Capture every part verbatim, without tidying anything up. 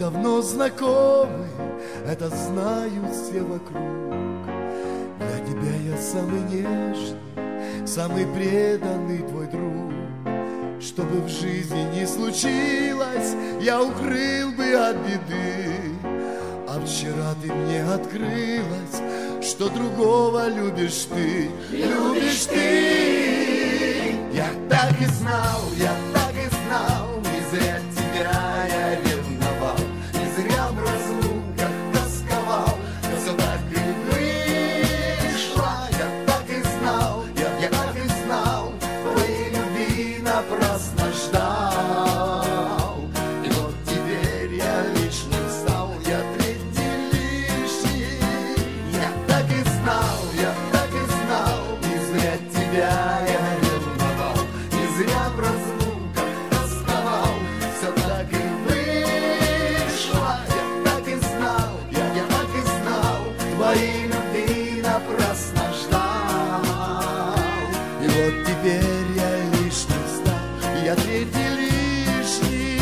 давно знакомы, это знают все вокруг. Для тебя я самый нежный, самый преданный твой друг. Что бы в жизни ни случилось, я укрыл бы от беды. А вчера ты мне открылась, что другого любишь ты, любишь ты. Я так и знал, я так и знал, не зря тебя я ревновал, не зря в разлуках тосковал, все так и вышло. Я так и знал, я, я так и знал, твоей любви напрасно ждал. И вот теперь я лишним стал, я третий лишний. Я так и знал, я так и знал, не зря тебя я ревновал, не зря в разлуках тосковал, все так и вышло. Я так и знал, я, я так и знал, твоей любви напрасно ждал. И вот теперь я лишним стал, я третий лишний,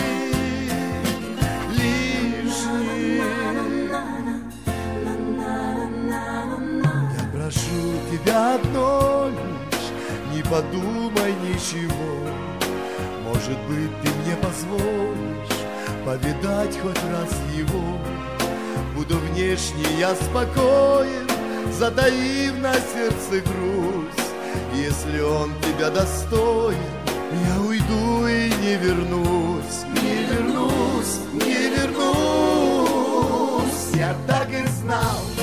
лишний. Я прошу тебя одной лишь, не подумай ничего. Может быть, ты мне позволишь повидать хоть раз его. Буду внешне я спокоен, затаив на сердце грусть. Если он тебя достоин, я уйду и не вернусь, не вернусь, не вернусь. Я так и знал,